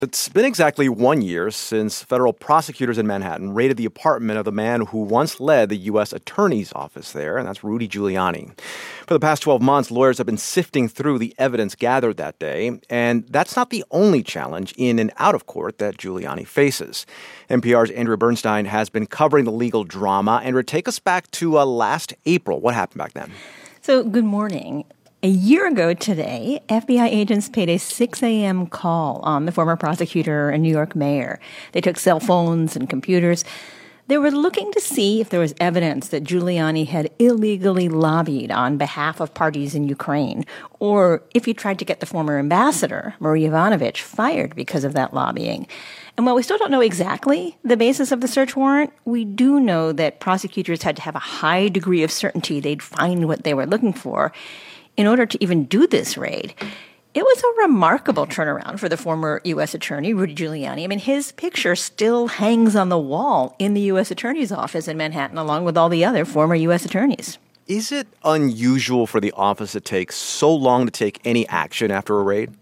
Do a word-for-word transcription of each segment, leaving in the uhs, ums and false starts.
It's been exactly one year since federal prosecutors in Manhattan raided the apartment of the man who once led the U S Attorney's Office there, and that's Rudy Giuliani. For the past twelve months, lawyers have been sifting through the evidence gathered that day, and that's not the only challenge in and out of court that Giuliani faces. N P R's Andrea Bernstein has been covering the legal drama. Andrea, take us back to uh, last April. What happened back then? So, good morning. A year ago today, F B I agents paid a six a.m. call on the former prosecutor and New York mayor. They took cell phones and computers. They were looking to see if there was evidence that Giuliani had illegally lobbied on behalf of parties in Ukraine, or if he tried to get the former ambassador, Marie Yovanovitch, fired because of that lobbying. And while we still don't know exactly the basis of the search warrant, we do know that prosecutors had to have a high degree of certainty they'd find what they were looking for in order to even do this raid. It was a remarkable turnaround for the former U S attorney, Rudy Giuliani. I mean, his picture still hangs on the wall in the U S attorney's office in Manhattan, along with all the other former U S attorneys. Is it unusual for the office to take so long to take any action after a raid?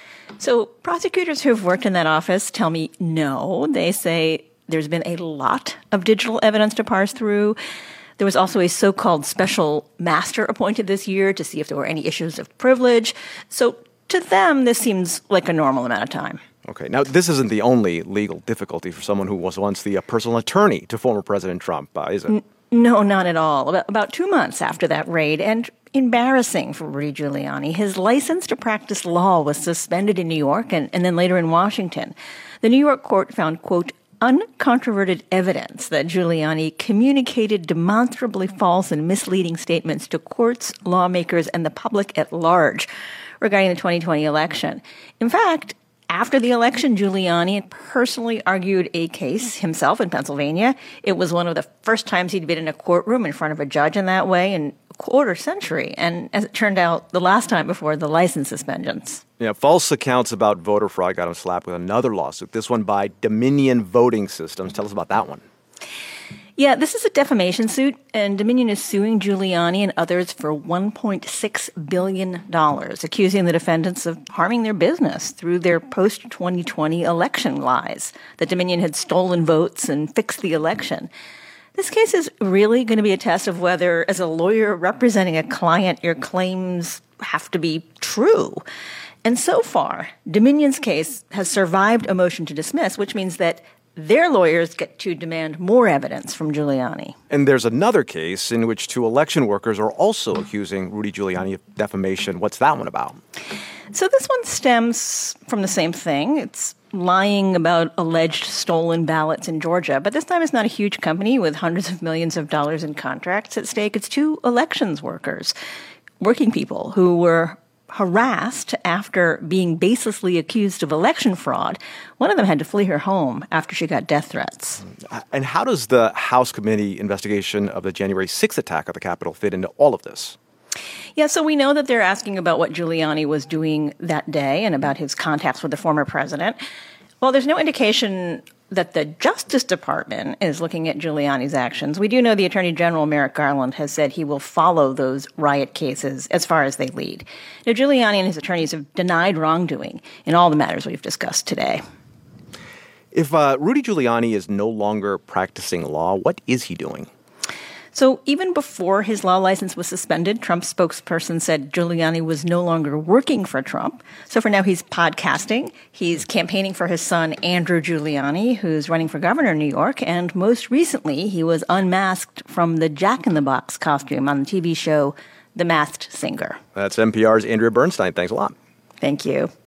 So prosecutors who've worked in that office tell me no. They say there's been a lot of digital evidence to parse through. There was also a so-called special master appointed this year to see if there were any issues of privilege. So to them, this seems like a normal amount of time. Okay. Now, this isn't the only legal difficulty for someone who was once the uh, personal attorney to former President Trump, uh, is it? N- no, not at all. About, about two months after that raid, and embarrassing for Rudy Giuliani, his license to practice law was suspended in New York and, and then later in Washington. The New York court found, quote, uncontroverted evidence that Giuliani communicated demonstrably false and misleading statements to courts, lawmakers, and the public at large regarding the twenty twenty election. In fact, after the election, Giuliani personally argued a case himself in Pennsylvania. It was one of the first times he'd been in a courtroom in front of a judge in that way in a quarter century. And as it turned out, the last time before the license suspensions. Yeah, false accounts about voter fraud got him slapped with another lawsuit, this one by Dominion Voting Systems. Tell us about that one. Yeah, this is a defamation suit, and Dominion is suing Giuliani and others for one point six billion dollars, accusing the defendants of harming their business through their post twenty twenty election lies, that Dominion had stolen votes and fixed the election. This case is really going to be a test of whether, as a lawyer representing a client, your claims have to be true. And so far, Dominion's case has survived a motion to dismiss, which means that their lawyers get to demand more evidence from Giuliani. And there's another case in which two election workers are also accusing Rudy Giuliani of defamation. What's that one about? So this one stems from the same thing. It's lying about alleged stolen ballots in Georgia. But this time it's not a huge company with hundreds of millions of dollars in contracts at stake. It's two elections workers, working people who were harassed after being baselessly accused of election fraud. One of them had to flee her home after she got death threats. And how does the House committee investigation of the January sixth attack at the Capitol fit into all of this? Yeah, so we know that they're asking about what Giuliani was doing that day and about his contacts with the former president. Well, there's no indication that the Justice Department is looking at Giuliani's actions. We do know the Attorney General, Merrick Garland, has said he will follow those riot cases as far as they lead. Now, Giuliani and his attorneys have denied wrongdoing in all the matters we've discussed today. If uh, Rudy Giuliani is no longer practicing law, what is he doing? So even before his law license was suspended, Trump's spokesperson said Giuliani was no longer working for Trump. So for now, he's podcasting. He's campaigning for his son, Andrew Giuliani, who's running for governor in New York. And most recently, he was unmasked from the Jack-in-the-Box costume on the T V show The Masked Singer. That's N P R's Andrea Bernstein. Thanks a lot. Thank you.